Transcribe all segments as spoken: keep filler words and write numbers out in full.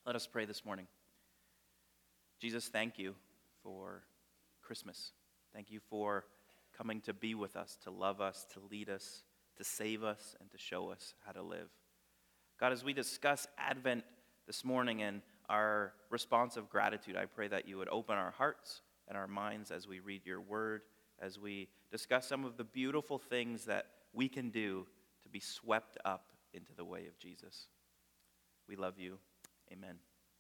Let us pray this morning. Jesus, thank you for Christmas. Thank you for coming to be with us, to love us, to lead us, to save us, and to show us how to live. God, as we discuss Advent this morning and our response of gratitude, I pray that you would open our hearts and our minds as we read your word, as we discuss some of the beautiful things that we can do to be swept up into the way of Jesus. We love you. Amen.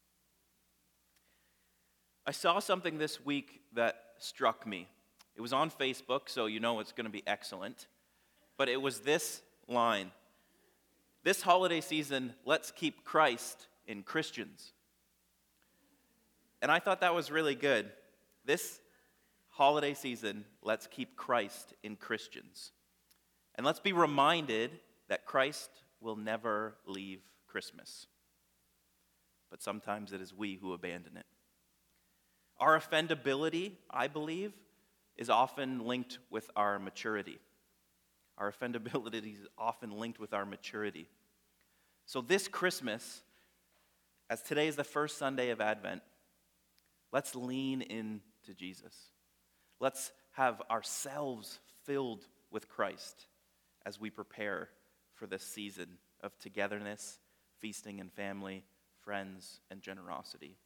I saw something this week that struck me. It was on Facebook, so you know it's going to be excellent. But it was this line: "This holiday season, let's keep Christ in Christians." And I thought that was really good. This holiday season, let's keep Christ in Christians. And let's be reminded that Christ will never leave Christmas. But sometimes it is we who abandon it. Our offendability, I believe, is often linked with our maturity. Our offendability is often linked with our maturity. So this Christmas, as today is the first Sunday of Advent, let's lean into Jesus. Let's have ourselves filled with Christ as we prepare for this season of togetherness, feasting and family, friends, and generosity.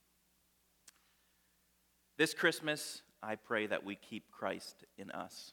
This Christmas, I pray that we keep Christ in us.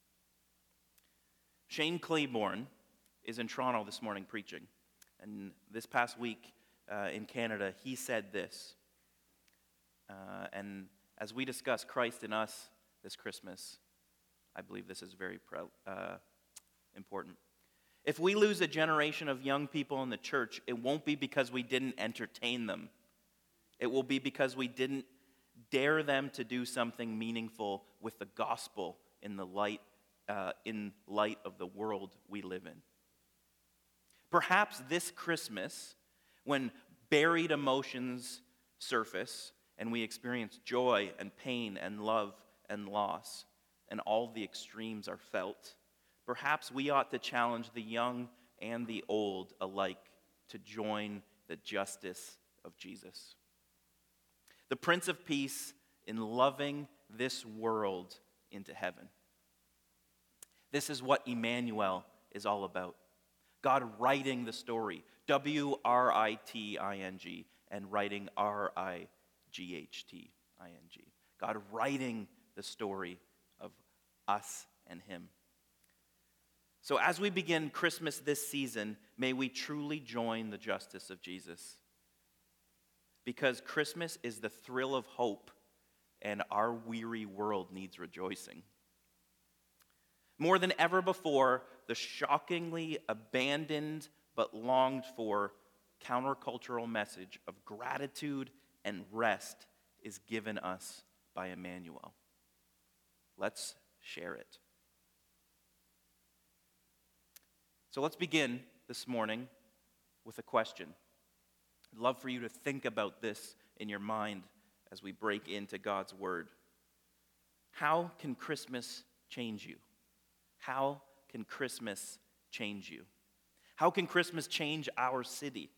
Shane Claiborne is in Toronto this morning preaching. And this past week uh, in Canada, he said this. Uh, and as we discuss Christ in us this Christmas, I believe this is very pro- uh, important. If we lose a generation of young people in the church, it won't be because we didn't entertain them. It will be because we didn't dare them to do something meaningful with the gospel in the light, uh, in light of the world we live in. Perhaps this Christmas, when buried emotions surface and we experience joy and pain and love and loss, and all the extremes are felt, perhaps we ought to challenge the young and the old alike to join the justice of Jesus. The Prince of Peace in loving this world into heaven. This is what Emmanuel is all about. God writing the story, W R I T I N G, and writing R I G H T I N G. God writing the story of us and him. So as we begin Christmas this season, may we truly join the justice of Jesus. Because Christmas is the thrill of hope, and our weary world needs rejoicing. More than ever before, the shockingly abandoned but longed for countercultural message of gratitude and rest is given us by Emmanuel. Let's share it. So let's begin this morning with a question. I'd love for you to think about this in your mind as we break into God's word. How can Christmas change you? How can Christmas change you? How can Christmas change our city?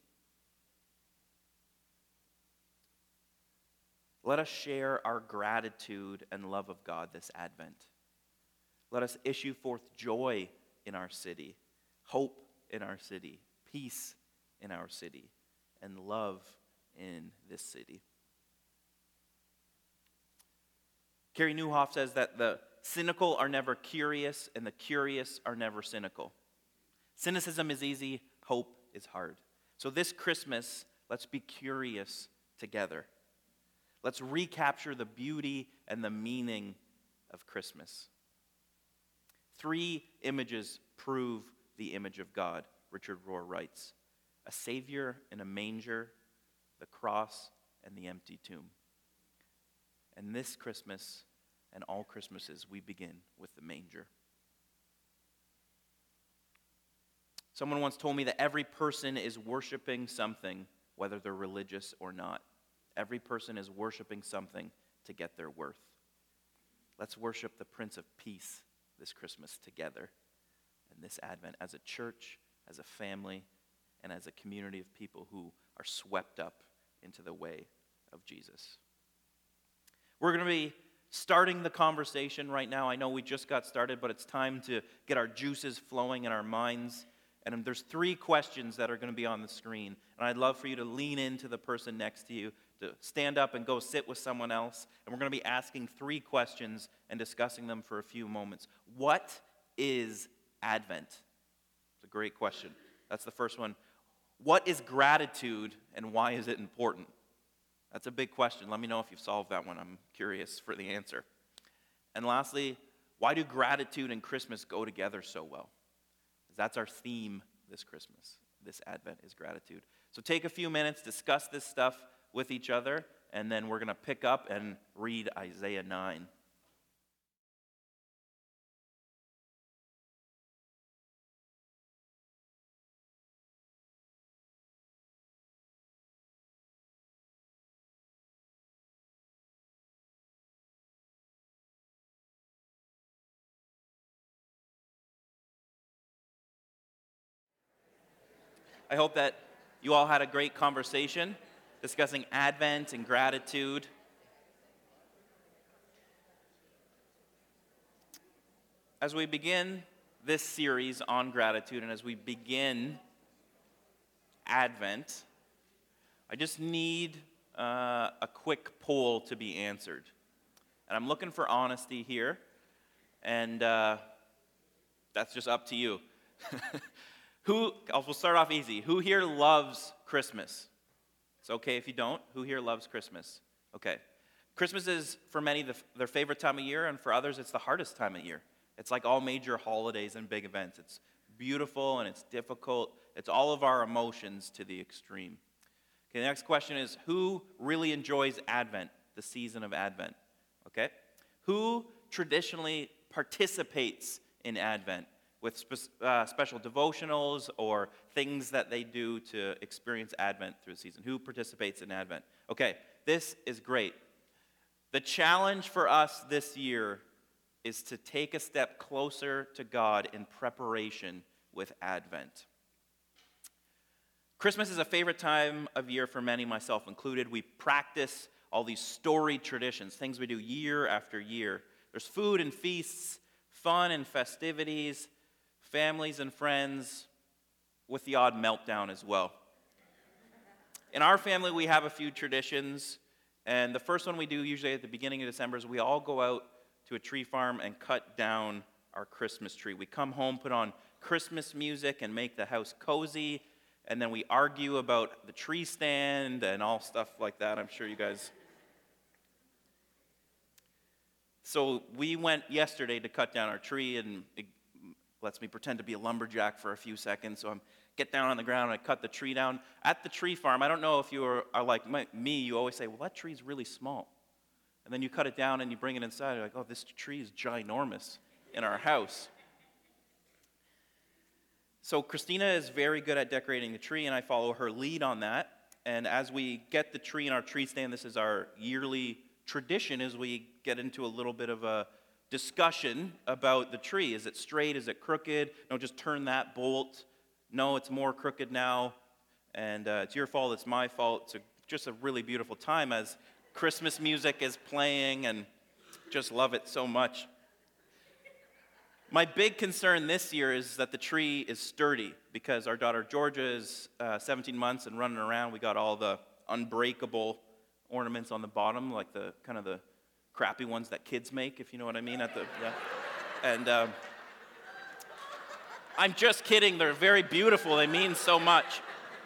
Let us share our gratitude and love of God this Advent. Let us issue forth joy in our city, hope in our city, peace in our city, and love in this city. Carey Nieuwhof says that the cynical are never curious and the curious are never cynical. Cynicism is easy, hope is hard. So this Christmas, let's be curious together. Let's recapture the beauty and the meaning of Christmas. Three images prove the image of God, Richard Rohr writes. A Savior in a manger, the cross, and the empty tomb. And this Christmas and all Christmases, we begin with the manger. Someone once told me that every person is worshiping something, whether they're religious or not. Every person is worshiping something to get their worth. Let's worship the Prince of Peace this Christmas together and this Advent as a church, as a family, and as a community of people who are swept up into the way of Jesus. We're going to be starting the conversation right now. I know we just got started, but it's time to get our juices flowing in our minds. And there's three questions that are going to be on the screen. And I'd love for you to lean into the person next to you, to stand up and go sit with someone else. And we're going to be asking three questions and discussing them for a few moments. What is Advent? It's a great question. That's the first one. What is gratitude and why is it important? That's a big question. Let me know if you've solved that one. I'm curious for the answer. And lastly, why do gratitude and Christmas go together so well? That's our theme this Christmas, this Advent, is gratitude. So take a few minutes, discuss this stuff with each other, and then we're going to pick up and read Isaiah nine. I hope that you all had a great conversation discussing Advent and gratitude. As we begin this series on gratitude and as we begin Advent, I just need uh, a quick poll to be answered. And I'm looking for honesty here, and uh, that's just up to you. Who, we'll start off easy. Who here loves Christmas? It's okay if you don't. Who here loves Christmas? Okay. Christmas is, for many, the, their favorite time of year, and for others, it's the hardest time of year. It's like all major holidays and big events. It's beautiful and it's difficult. It's all of our emotions to the extreme. Okay, the next question is, who really enjoys Advent, the season of Advent? Okay. Who traditionally participates in Advent with spe- uh, special devotionals or things that they do to experience Advent through the season? Who participates in Advent? Okay, this is great. The challenge for us this year is to take a step closer to God in preparation with Advent. Christmas is a favorite time of year for many, myself included. We practice all these storied traditions, things we do year after year. There's food and feasts, fun and festivities, families and friends, with the odd meltdown as well. In our family, we have a few traditions, and the first one we do usually at the beginning of December is we all go out to a tree farm and cut down our Christmas tree. We come home, put on Christmas music, and make the house cozy, and then we argue about the tree stand and all stuff like that. I'm sure you guys... So we went yesterday to cut down our tree, and it lets me pretend to be a lumberjack for a few seconds. So I get down on the ground and I cut the tree down. At the tree farm, I don't know if you are, are like my, me, you always say, well, that tree's really small. And then you cut it down and you bring it inside. You're like, oh, this tree is ginormous in our house. So Christina is very good at decorating the tree, and I follow her lead on that. And as we get the tree in our tree stand, this is our yearly tradition, as we get into a little bit of a discussion about the tree. Is it straight? Is it crooked? No, just turn that bolt. No, it's more crooked now. And uh, it's your fault. It's my fault. It's a, just a really beautiful time as Christmas music is playing, and just love it so much. My big concern this year is that the tree is sturdy, because our daughter Georgia is uh, seventeen months and running around. We got all the unbreakable ornaments on the bottom, like the kind of the crappy ones that kids make, if you know what I mean. At the yeah. And um, I'm just kidding. They're very beautiful. They mean so much.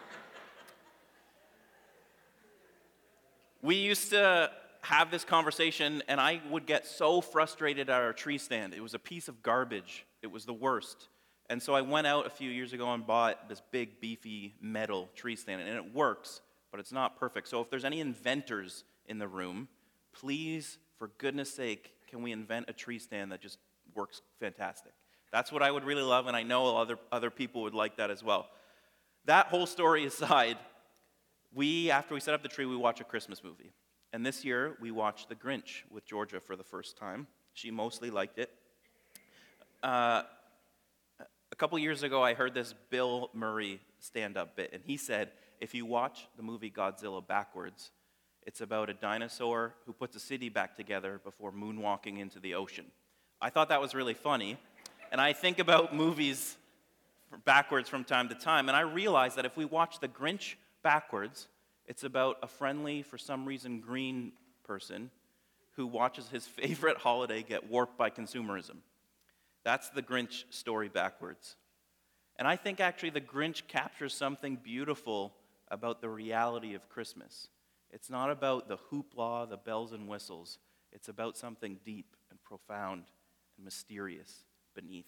We used to have this conversation, and I would get so frustrated at our tree stand. It was a piece of garbage. It was the worst. And so I went out a few years ago and bought this big, beefy metal tree stand, and it works, but it's not perfect. So if there's any inventors in the room, please, for goodness sake, can we invent a tree stand that just works fantastic? That's what I would really love, and I know other, other people would like that as well. That whole story aside, we, after we set up the tree, we watch a Christmas movie. And this year, we watched The Grinch with Georgia for the first time. She mostly liked it. Uh, a couple years ago, I heard this Bill Murray stand-up bit, and he said, If you watch the movie Godzilla backwards, it's about a dinosaur who puts a city back together before moonwalking into the ocean. I thought that was really funny, and I think about movies backwards from time to time, and I realize that if we watch The Grinch backwards, it's about a friendly, for some reason, green person who watches his favorite holiday get warped by consumerism. That's the Grinch story backwards. And I think actually the Grinch captures something beautiful about the reality of Christmas. It's not about the hoopla, the bells and whistles. It's about something deep and profound and mysterious beneath.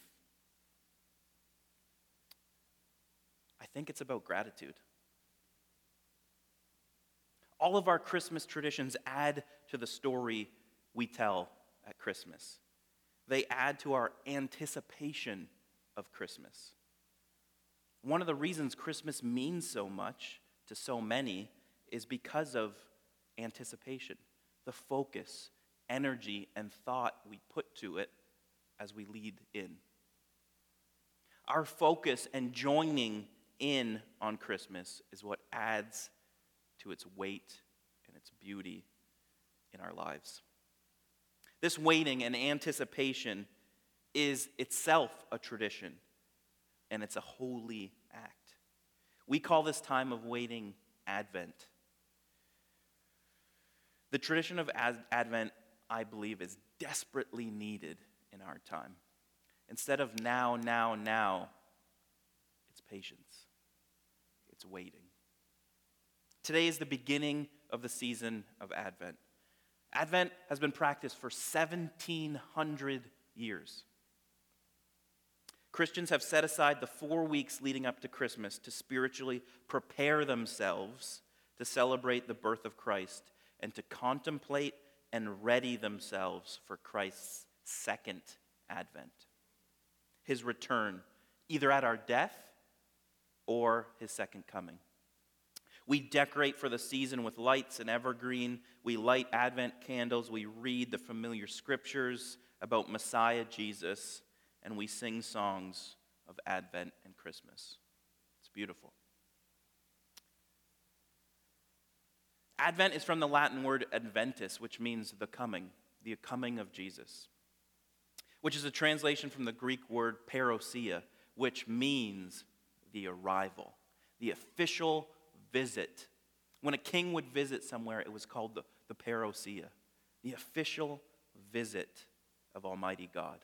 I think it's about gratitude. All of our Christmas traditions add to the story we tell at Christmas. They add to our anticipation of Christmas. One of the reasons Christmas means so much to so many is because of anticipation, the focus, energy, and thought we put to it as we lead in. Our focus and joining in on Christmas is what adds to its weight and its beauty in our lives. This waiting and anticipation is itself a tradition, and it's a holy act. We call this time of waiting Advent. The tradition of Advent, I believe, is desperately needed in our time. Instead of now, now, now, it's patience. It's waiting. Today is the beginning of the season of Advent. Advent has been practiced for seventeen hundred years. Christians have set aside the four weeks leading up to Christmas to spiritually prepare themselves to celebrate the birth of Christ and to contemplate and ready themselves for Christ's second advent, his return, either at our death or his second coming. We decorate for the season with lights and evergreen. We light Advent candles. We read the familiar scriptures about Messiah Jesus, and we sing songs of Advent and Christmas. It's beautiful. Advent is from the Latin word adventus, which means the coming, the coming of Jesus, which is a translation from the Greek word parousia, which means the arrival, the official visit. When a king would visit somewhere, it was called the, the parousia, the official visit of Almighty God.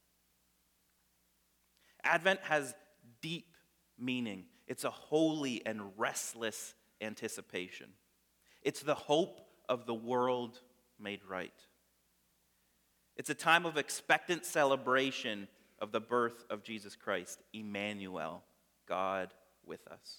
Advent has deep meaning. It's a holy and restless anticipation. It's the hope of the world made right. It's a time of expectant celebration of the birth of Jesus Christ, Emmanuel, God with us.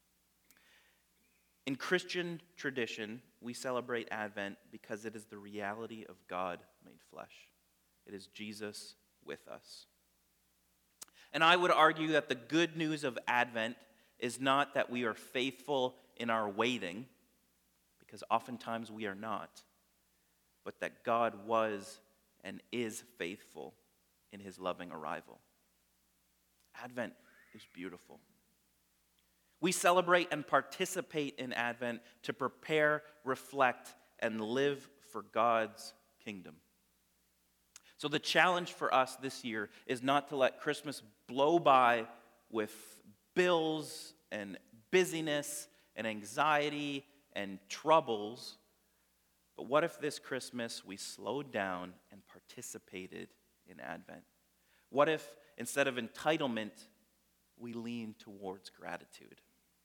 In Christian tradition, we celebrate Advent because it is the reality of God made flesh. It is Jesus with us. And I would argue that the good news of Advent is not that we are faithful in our waiting, because oftentimes we are not, but that God was and is faithful in his loving arrival. Advent is beautiful. We celebrate and participate in Advent to prepare, reflect, and live for God's kingdom. So the challenge for us this year is not to let Christmas blow by with bills and busyness and anxiety and troubles. But what if this Christmas we slowed down and participated in Advent? What if instead of entitlement, we lean towards gratitude?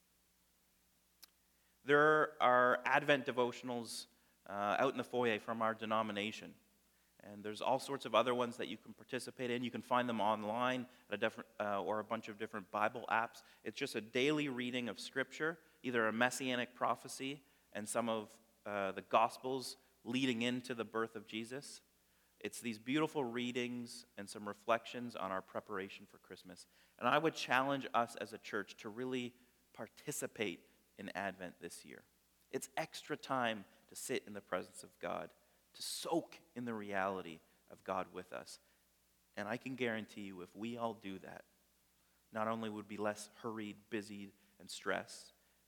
There are Advent devotionals uh, out in the foyer from our denomination. And there's all sorts of other ones that you can participate in. You can find them online at a different, uh, or a bunch of different Bible apps. It's just a daily reading of Scripture, either a messianic prophecy and some of uh, the Gospels leading into the birth of Jesus. It's these beautiful readings and some reflections on our preparation for Christmas. And I would challenge us as a church to really participate in Advent this year. It's extra time to sit in the presence of God, to soak in the reality of God with us. And I can guarantee you, if we all do that, not only would we be less hurried, busy, and stressed,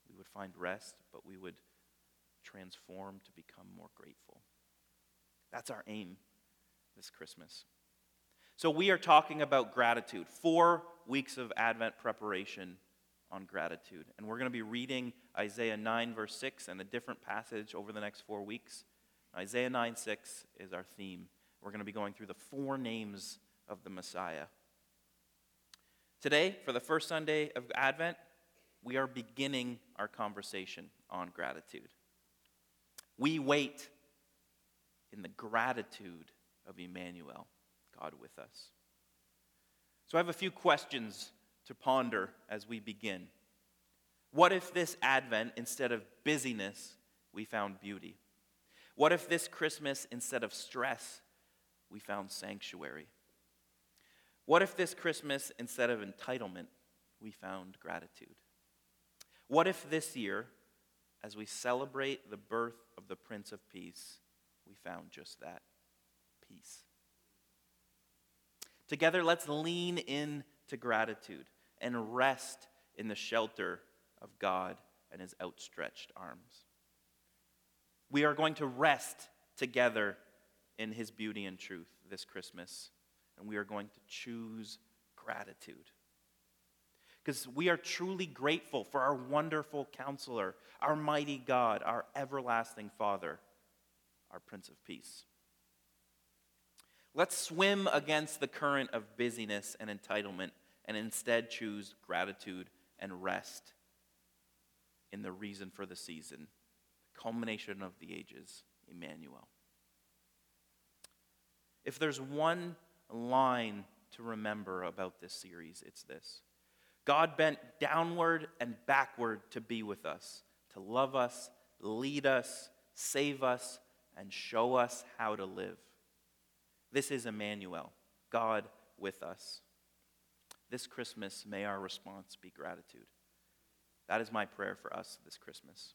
we would find rest, but we would transform to become more grateful. That's our aim this Christmas. So we are talking about gratitude, four weeks of Advent preparation on gratitude. And we're going to be reading Isaiah nine, verse six, and a different passage over the next four weeks. Isaiah nine, six is our theme. We're going to be going through the four names of the Messiah. Today, for the first Sunday of Advent, we are beginning our conversation on gratitude. We wait in the gratitude of Emmanuel, God with us. So I have a few questions to ponder as we begin. What if this Advent, instead of busyness, we found beauty? What if this Christmas, instead of stress, we found sanctuary? What if this Christmas, instead of entitlement, we found gratitude? What if this year, as we celebrate the birth of the Prince of Peace, we found just that, peace? Together, let's lean into gratitude and rest in the shelter of God and his outstretched arms. We are going to rest together in his beauty and truth this Christmas, and we are going to choose gratitude. Because we are truly grateful for our wonderful counselor, our mighty God, our everlasting Father, our Prince of Peace. Let's swim against the current of busyness and entitlement and instead choose gratitude and rest in the reason for the season, the culmination of the ages, Emmanuel. If there's one line to remember about this series, it's this. God bent downward and backward to be with us, to love us, lead us, save us, and show us how to live. This is Emmanuel, God with us. This Christmas, may our response be gratitude. That is my prayer for us this Christmas.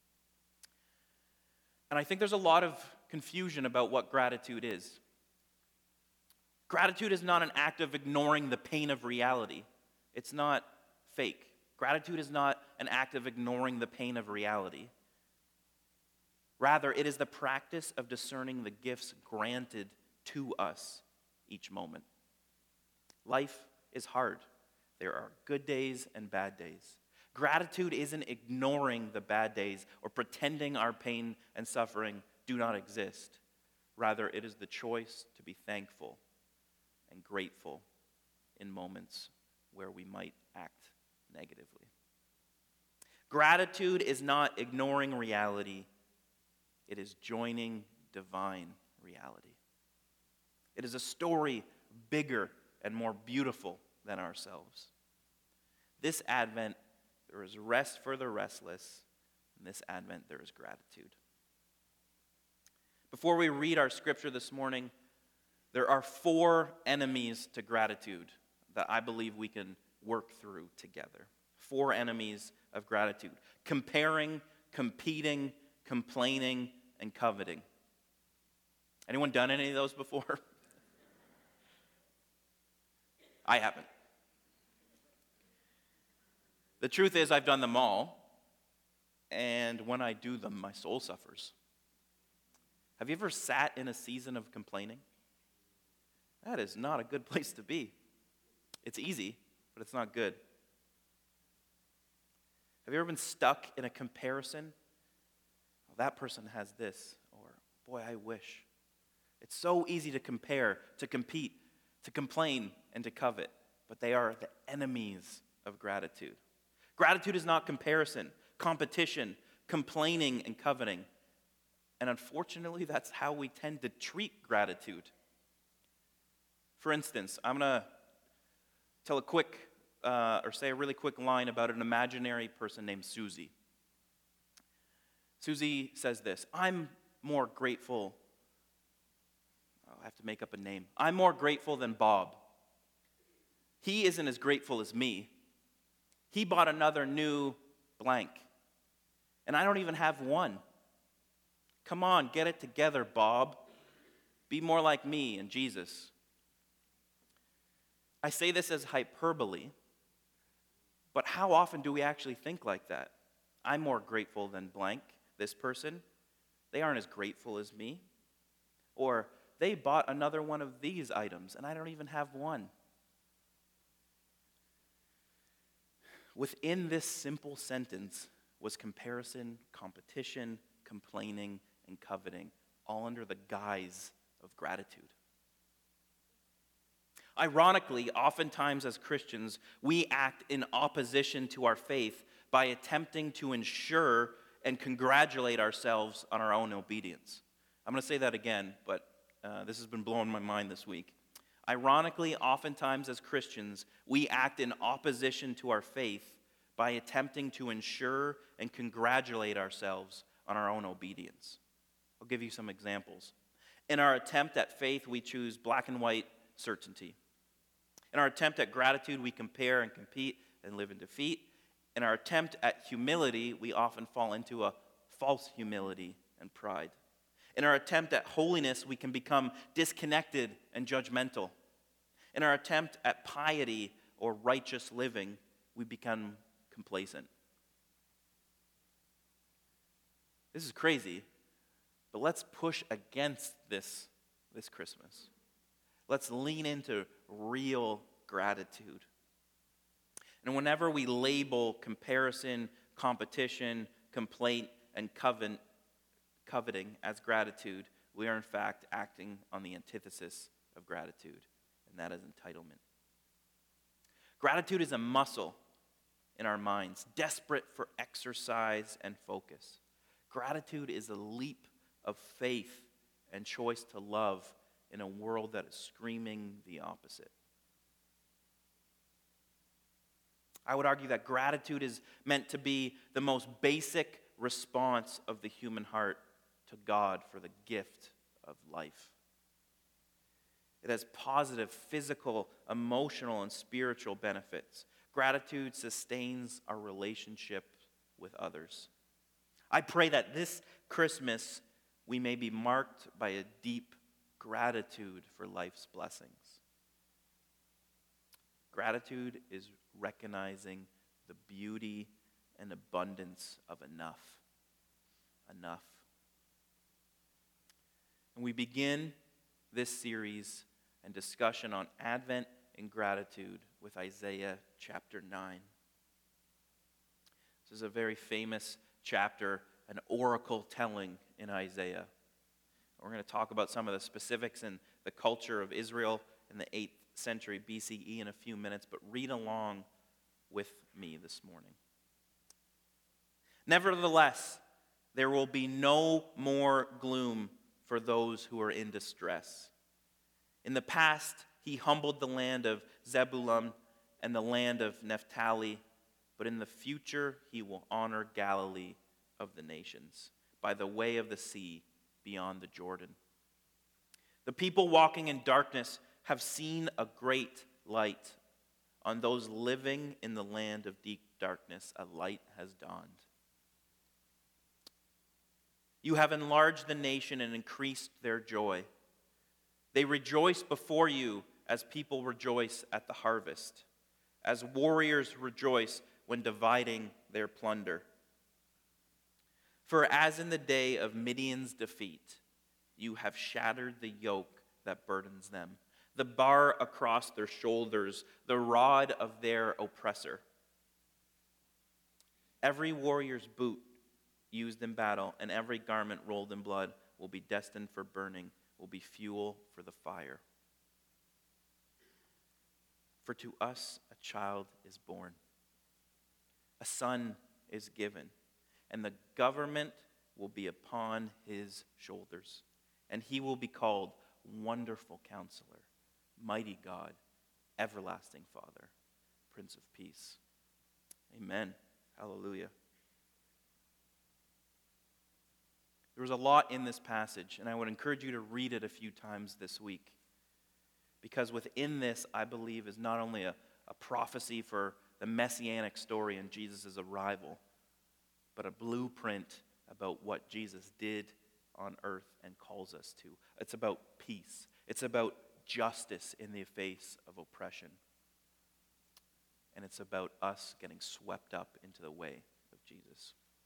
And I think there's a lot of confusion about what gratitude is. Gratitude is not an act of ignoring the pain of reality. It's not fake. Gratitude is not an act of ignoring the pain of reality. Rather, it is the practice of discerning the gifts granted to us each moment. Life is hard. There are good days and bad days. Gratitude isn't ignoring the bad days or pretending our pain and suffering do not exist. Rather, it is the choice to be thankful and grateful in moments where we might act negatively. Gratitude is not ignoring reality. It is joining divine reality. It is a story bigger and more beautiful than ourselves. This Advent, there is rest for the restless. In this Advent, there is gratitude. Before we read our scripture this morning, there are four enemies to gratitude that I believe we can work through together. Four enemies of gratitude. Comparing, competing, complaining, and coveting. Anyone done any of those before? I haven't. The truth is, I've done them all, and when I do them, my soul suffers. Have you ever sat in a season of complaining? That is not a good place to be. It's easy, but it's not good. Have you ever been stuck in a comparison? Oh, that person has this, or boy, I wish. It's so easy to compare, to compete, to complain, and to covet, but they are the enemies of gratitude. Gratitude is not comparison, competition, complaining, and coveting. And unfortunately, that's how we tend to treat gratitude. For instance, I'm going to tell a quick, uh, or say a really quick line about an imaginary person named Susie. Susie says this, I'm more grateful, oh, I have to make up a name. I'm more grateful than Bob. He isn't as grateful as me. He bought another new blank, and I don't even have one. Come on, get it together, Bob. Be more like me and Jesus. I say this as hyperbole, but how often do we actually think like that? I'm more grateful than blank, this person. They aren't as grateful as me. Or they bought another one of these items, and I don't even have one. Within this simple sentence was comparison, competition, complaining, and coveting, all under the guise of gratitude. Ironically, oftentimes as Christians, we act in opposition to our faith by attempting to ensure and congratulate ourselves on our own obedience. I'm going to say that again, but uh, this has been blowing my mind this week. Ironically, oftentimes as Christians, we act in opposition to our faith by attempting to ensure and congratulate ourselves on our own obedience. I'll give you some examples. In our attempt at faith, we choose black and white certainty. In our attempt at gratitude, we compare and compete and live in defeat. In our attempt at humility, we often fall into a false humility and pride. In our attempt at holiness, we can become disconnected and judgmental. In our attempt at piety or righteous living, we become complacent. This is crazy, but let's push against this this Christmas. Let's lean into real gratitude. And whenever we label comparison, competition, complaint, and covet, coveting as gratitude, we are in fact acting on the antithesis of gratitude, and that is entitlement. Gratitude is a muscle in our minds, desperate for exercise and focus. Gratitude is a leap of faith and choice to love in a world that is screaming the opposite. I would argue that gratitude is meant to be the most basic response of the human heart to God for the gift of life. It has positive physical, emotional, and spiritual benefits. Gratitude sustains our relationship with others. I pray that this Christmas we may be marked by a deep gratitude for life's blessings. Gratitude is recognizing the beauty and abundance of enough. Enough. And we begin this series and discussion on Advent and gratitude with Isaiah chapter nine. This is a very famous chapter, an oracle telling in Isaiah. We're going to talk about some of the specifics in the culture of Israel in the eighth century B C E in a few minutes, but read along with me this morning. Nevertheless, there will be no more gloom for those who are in distress. In the past, he humbled the land of Zebulun and the land of Naphtali, but in the future he will honor Galilee of the nations by the way of the sea beyond the Jordan. The people walking in darkness have seen a great light. On those living in the land of deep darkness, a light has dawned. You have enlarged the nation and increased their joy. They rejoice before you as people rejoice at the harvest, as warriors rejoice when dividing their plunder. For as in the day of Midian's defeat, you have shattered the yoke that burdens them, the bar across their shoulders, the rod of their oppressor. Every warrior's boot used in battle and every garment rolled in blood will be destined for burning, will be fuel for the fire. For to us a child is born, a son is given, and the government will be upon his shoulders, and he will be called Wonderful Counselor, Mighty God, Everlasting Father, Prince of Peace. Amen. Hallelujah. There was a lot in this passage, and I would encourage you to read it a few times this week. Because within this, I believe, is not only a, a prophecy for the messianic story and Jesus' arrival, but a blueprint about what Jesus did on earth and calls us to. It's about peace. It's about justice in the face of oppression. And it's about us getting swept up into the way of Jesus.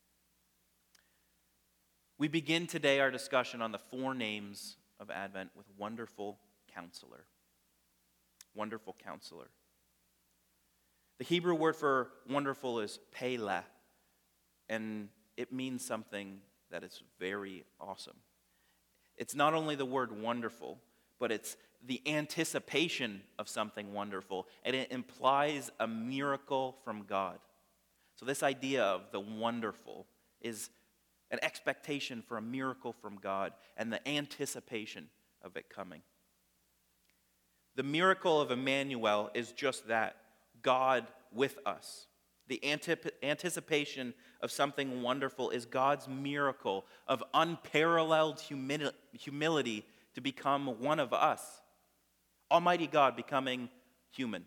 We begin today our discussion on the four names of Advent with Wonderful Counselor. Wonderful Counselor. The Hebrew word for wonderful is Pele, and it means something that is very awesome. It's not only the word wonderful, but it's the anticipation of something wonderful, and it implies a miracle from God. So this idea of the wonderful is an expectation for a miracle from God and the anticipation of it coming. The miracle of Emmanuel is just that, God with us. The antip- anticipation of something wonderful is God's miracle of unparalleled humili- humility to become one of us. Almighty God becoming human.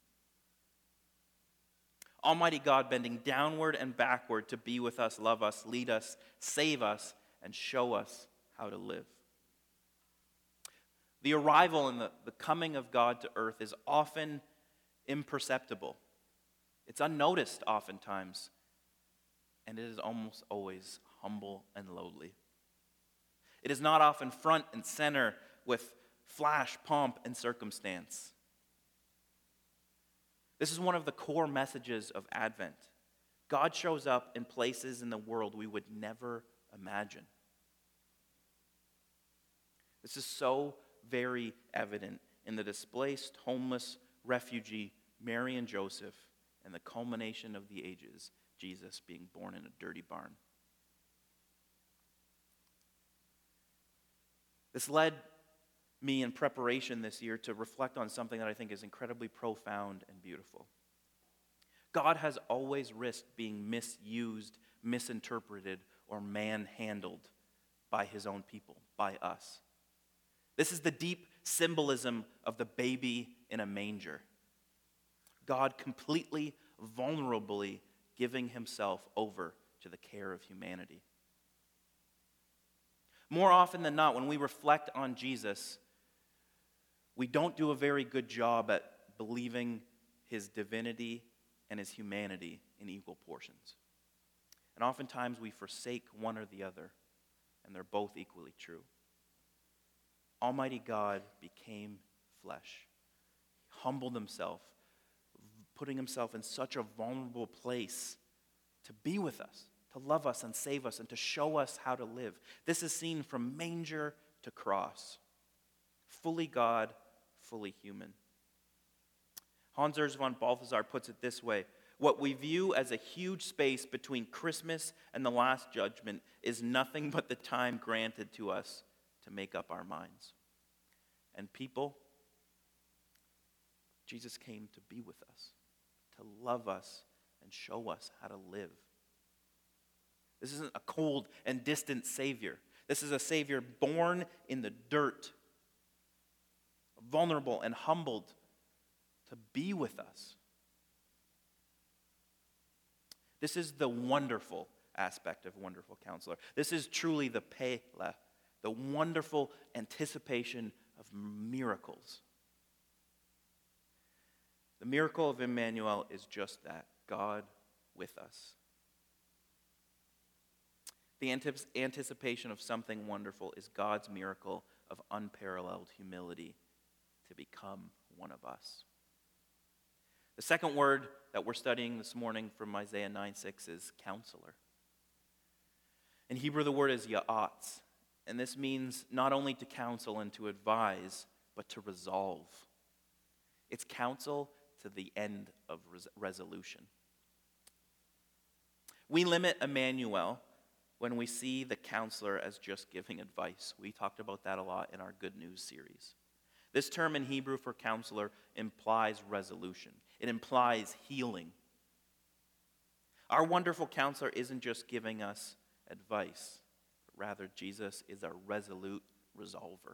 Almighty God bending downward and backward to be with us, love us, lead us, save us, and show us how to live. The arrival and the, the coming of God to earth is often imperceptible. It's unnoticed oftentimes, and it is almost always humble and lowly. It is not often front and center with flash, pomp, and circumstance. This is one of the core messages of Advent. God shows up in places in the world we would never imagine. This is so very evident in the displaced, homeless, refugee, Mary and Joseph, and the culmination of the ages, Jesus being born in a dirty barn. This led me in preparation this year to reflect on something that I think is incredibly profound and beautiful. God has always risked being misused, misinterpreted, or manhandled by his own people, by us. This is the deep symbolism of the baby in a manger. God completely, vulnerably giving himself over to the care of humanity. More often than not, when we reflect on Jesus, we don't do a very good job at believing his divinity and his humanity in equal portions. And oftentimes we forsake one or the other, and they're both equally true. Almighty God became flesh. He humbled himself, putting himself in such a vulnerable place to be with us, to love us and save us, and to show us how to live. This is seen from manger to cross. Fully God, fully human. Hans Urs von Balthasar puts it this way: what we view as a huge space between Christmas and the Last Judgment is nothing but the time granted to us to make up our minds. And people, Jesus came to be with us, to love us and show us how to live. This isn't a cold and distant Savior. This is a Savior born in the dirt, vulnerable and humbled to be with us. This is the wonderful aspect of Wonderful Counselor. This is truly the Pele, the wonderful anticipation of miracles. The miracle of Emmanuel is just that, God with us. The anticipation of something wonderful is God's miracle of unparalleled humility to become one of us. The second word that we're studying this morning from Isaiah nine six is counselor. In Hebrew, the word is ya'atz, and this means not only to counsel and to advise, but to resolve. It's counsel to the end of res- resolution. We limit Emmanuel when we see the counselor as just giving advice. We talked about that a lot in our Good News series. This term in Hebrew for counselor implies resolution. It implies healing. Our wonderful counselor isn't just giving us advice, but rather Jesus is a resolute resolver.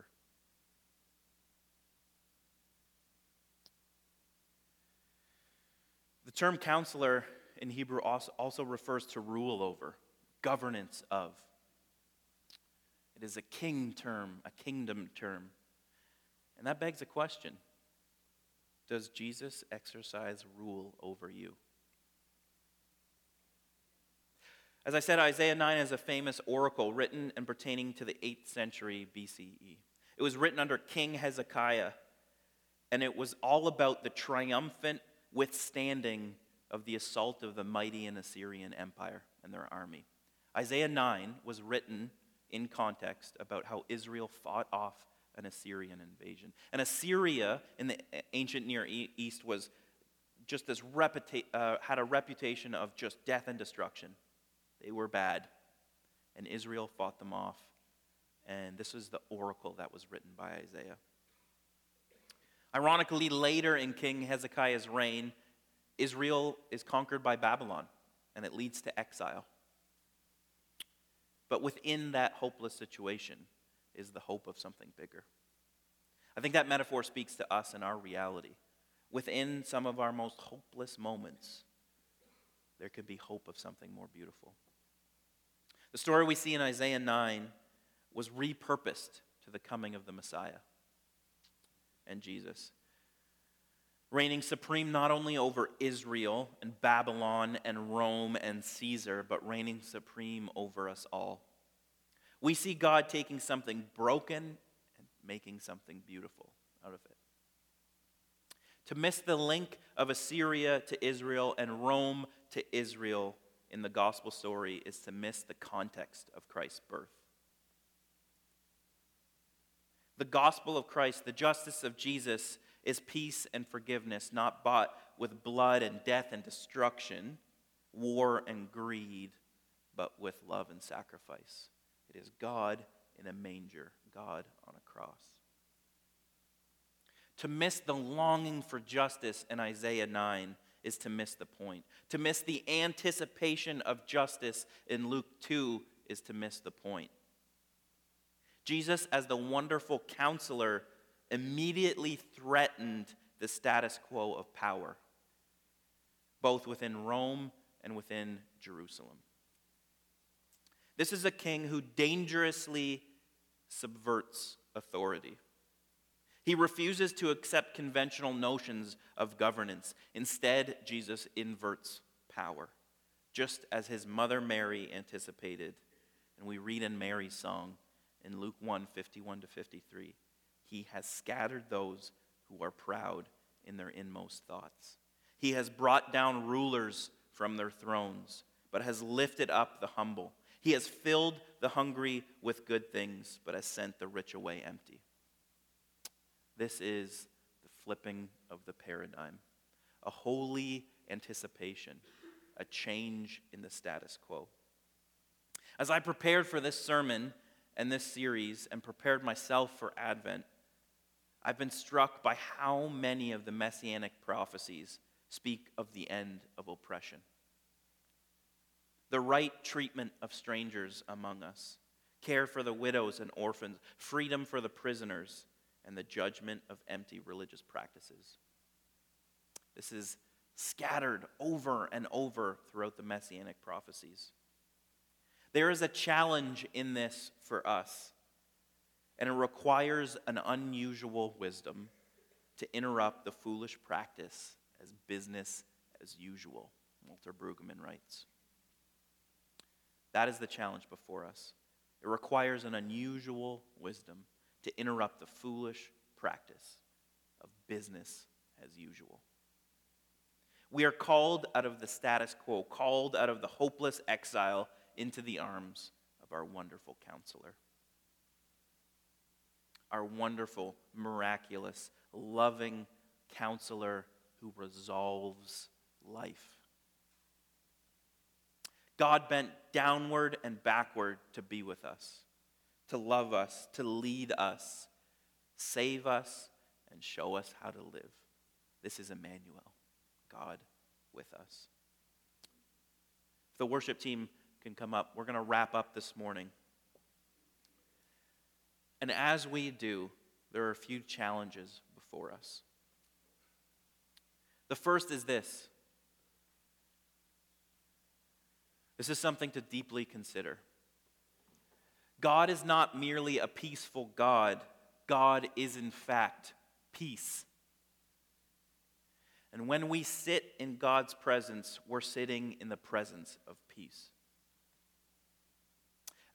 The term counselor in Hebrew also, also refers to rule over, governance of. It is a king term, a kingdom term. And that begs a question. Does Jesus exercise rule over you? As I said, Isaiah nine is a famous oracle written and pertaining to the eighth century B C E. It was written under King Hezekiah, and it was all about the triumphant withstanding of the assault of the mighty and Assyrian Empire and their army. Isaiah nine was written in context about how Israel fought off an Assyrian invasion. And Assyria in the ancient Near East was just as reputa- uh, had a reputation of just death and destruction. They were bad, and Israel fought them off. And this was the oracle that was written by Isaiah. Ironically, later in King Hezekiah's reign, Israel is conquered by Babylon, and it leads to exile. But within that hopeless situation is the hope of something bigger. I think that metaphor speaks to us in our reality. Within some of our most hopeless moments, there could be hope of something more beautiful. The story we see in Isaiah nine was repurposed to the coming of the Messiah and Jesus, reigning supreme not only over Israel and Babylon and Rome and Caesar, but reigning supreme over us all. We see God taking something broken and making something beautiful out of it. To miss the link of Assyria to Israel and Rome to Israel in the gospel story is to miss the context of Christ's birth. The gospel of Christ, the justice of Jesus, is peace and forgiveness, not bought with blood and death and destruction, war and greed, but with love and sacrifice. It is God in a manger, God on a cross. To miss the longing for justice in Isaiah nine is to miss the point. To miss the anticipation of justice in Luke two is to miss the point. Jesus, as the wonderful counselor, immediately threatened the status quo of power, both within Rome and within Jerusalem. This is a king who dangerously subverts authority. He refuses to accept conventional notions of governance. Instead, Jesus inverts power, just as his mother Mary anticipated. And we read in Mary's song in Luke one, fifty-one to fifty-three, he has scattered those who are proud in their inmost thoughts. He has brought down rulers from their thrones, but has lifted up the humble. He has filled the hungry with good things, but has sent the rich away empty. This is the flipping of the paradigm, a holy anticipation, a change in the status quo. As I prepared for this sermon and this series and prepared myself for Advent, I've been struck by how many of the messianic prophecies speak of the end of oppression. The right treatment of strangers among us, care for the widows and orphans, freedom for the prisoners, and the judgment of empty religious practices. This is scattered over and over throughout the messianic prophecies. There is a challenge in this for us, and it requires an unusual wisdom to interrupt the foolish practice as business as usual, Walter Brueggemann writes. That is the challenge before us. It requires an unusual wisdom to interrupt the foolish practice of business as usual. We are called out of the status quo, called out of the hopeless exile into the arms of our wonderful counselor. Our wonderful, miraculous, loving counselor who resolves life. God bent downward and backward to be with us, to love us, to lead us, save us, and show us how to live. This is Emmanuel, God with us. If the worship team can come up, we're going to wrap up this morning. And as we do, there are a few challenges before us. The first is this. This is something to deeply consider. God is not merely a peaceful God. God is, in fact, peace. And when we sit in God's presence, we're sitting in the presence of peace.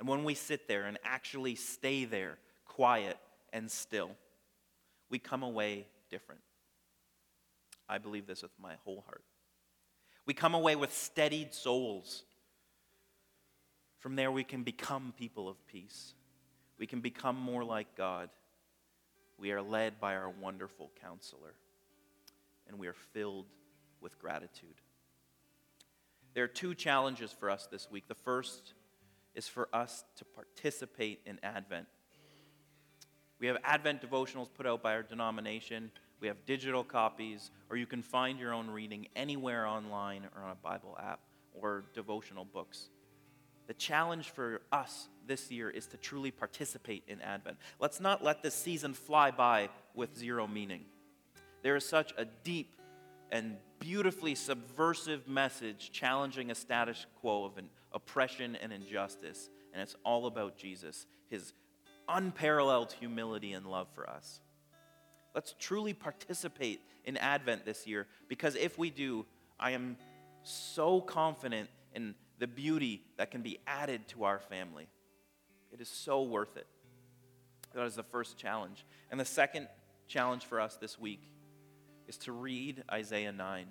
And when we sit there and actually stay there, quiet and still, we come away different. I believe this with my whole heart. We come away with steadied souls. From there, we can become people of peace. We can become more like God. We are led by our wonderful counselor, and we are filled with gratitude. There are two challenges for us this week. The first is for us to participate in Advent. We have Advent devotionals put out by our denomination. We have digital copies, or you can find your own reading anywhere online or on a Bible app or devotional books. The challenge for us this year is to truly participate in Advent. Let's not let this season fly by with zero meaning. There is such a deep and beautifully subversive message challenging a status quo of an oppression and injustice, and it's all about Jesus, his unparalleled humility and love for us. Let's truly participate in Advent this year, because if we do, I am so confident in the beauty that can be added to our family. It is so worth it. That is the first challenge. And the second challenge for us this week is to read Isaiah nine.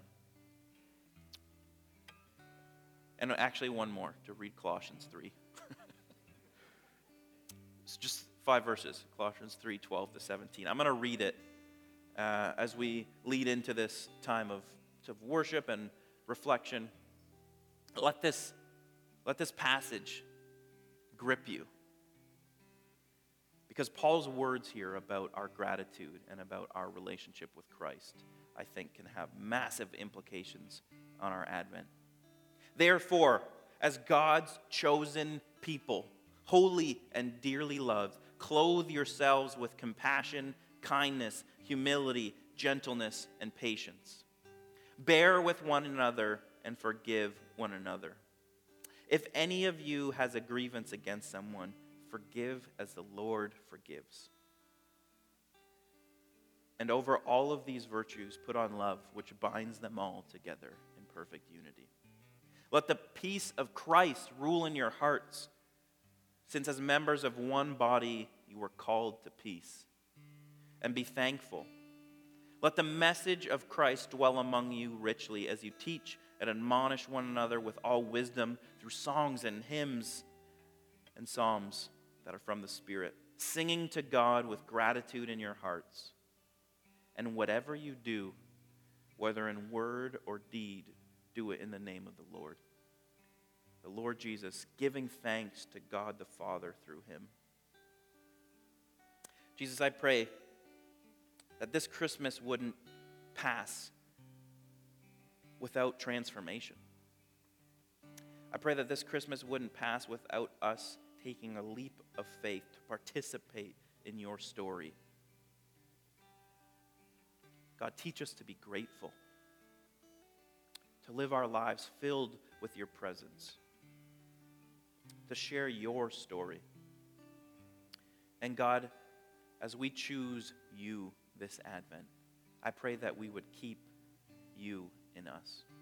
And actually one more, to read Colossians three. It's just five verses, Colossians three, twelve to seventeen. I'm going to read it uh, as we lead into this time of, of worship and reflection. Let this, let this passage grip you. Because Paul's words here about our gratitude and about our relationship with Christ, I think, can have massive implications on our Advent. Therefore, as God's chosen people, holy and dearly loved, clothe yourselves with compassion, kindness, humility, gentleness, and patience. Bear with one another and forgive one another. If any of you has a grievance against someone, forgive as the Lord forgives. And over all of these virtues, put on love, which binds them all together in perfect unity. Let the peace of Christ rule in your hearts, since as members of one body you were called to peace. And be thankful. Let the message of Christ dwell among you richly as you teach and admonish one another with all wisdom through songs and hymns and psalms that are from the Spirit, singing to God with gratitude in your hearts. And whatever you do, whether in word or deed, do it in the name of the Lord. The Lord Jesus, giving thanks to God the Father through him. Jesus, I pray that this Christmas wouldn't pass without transformation. I pray that this Christmas wouldn't pass without us taking a leap of faith to participate in your story. God, teach us to be grateful, to live our lives filled with your presence, to share your story. And God, as we choose you this Advent, I pray that we would keep you in us.